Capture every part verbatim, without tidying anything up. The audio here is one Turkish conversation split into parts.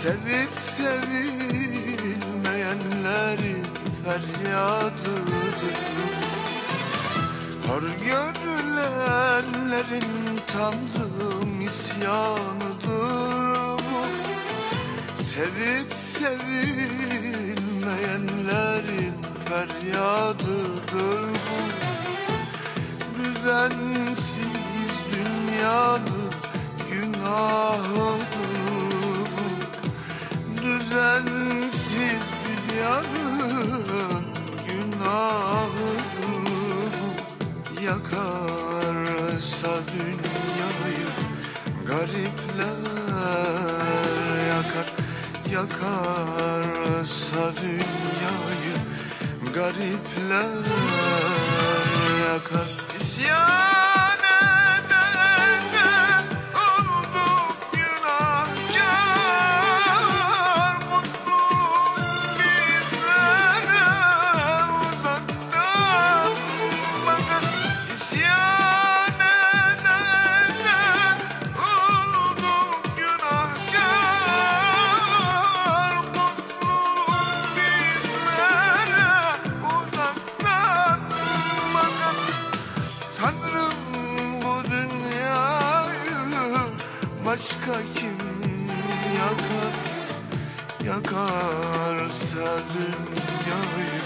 Sevip sevilmeyenlerin feryadıdır. Hor görülenlerin Tanrım isyanıdır bu. Sevip sevilmeyenlerin feryadıdır bu. Düzensiz dünyanın günahıdır bu. Düzensiz dünyanın günahıdır bu. Yakarsa dünyayı garipler yakar. Yakarsa dünyayı garipler yakar. İsyan edene olduk günahkar. Mutluluk bizlere uzakta. Bakın isyan edene olduk günahkar. Mutluluk bizlere uzaktan. Bakın Tanrım bu dünyayı başka kim yakar? Yakarsa dünyayı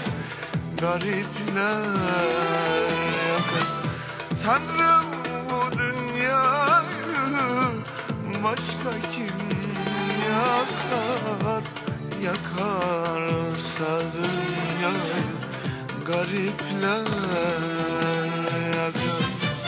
garipler yakar. Tanrım bu dünyayı başka kim yakar? Yakarsa dünyayı garipler yakar.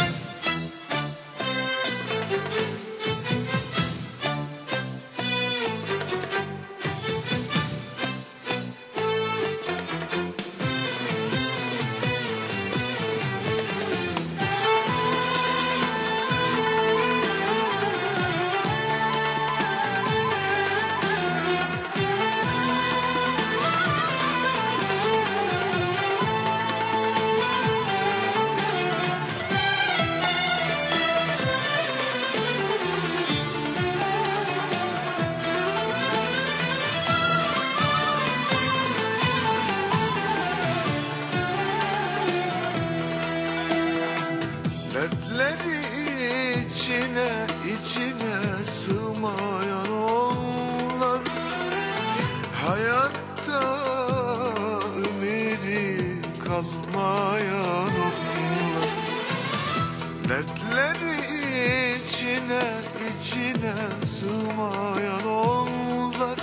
Dertleri içine içine sığmayan onlar, hayatta ümidi kalmayan onlar. Dertleri içine içine sığmayan onlar,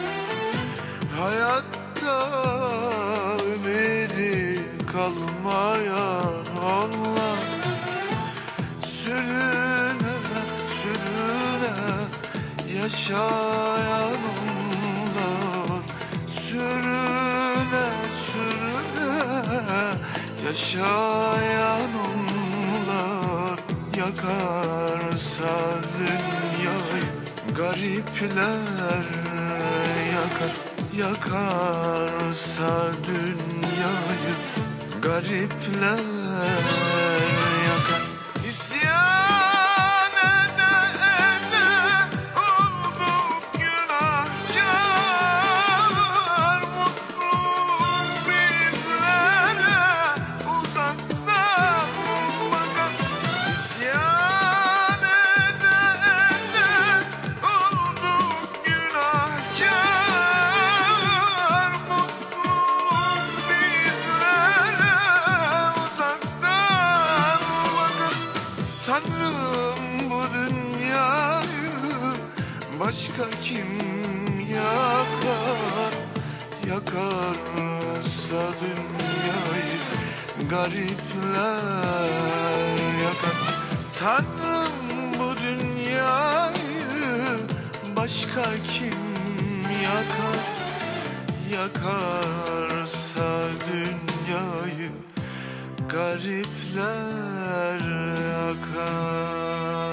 hayatta ümidi kalmayan onlar. Sürüne sürüne yaşayan onlar, sürüne sürüne yaşayan onlar. Yakarsa dünyayı garipler yakar. Yakarsa dünyayı garipler yakar. İsyan ede ede olduk günahkar. Mutluluk bizlere uzaktan. Bakın isyan ede ede olduk günahkar. Mutluluk bizlere uzaktan. Bakın Tanrım bu dünyayı başka kim yakar? Yakarsa dünyayı garipler yakar. Tanrım bu dünyayı başka kim yakar? Yakarsa dünyayı garipler yakar.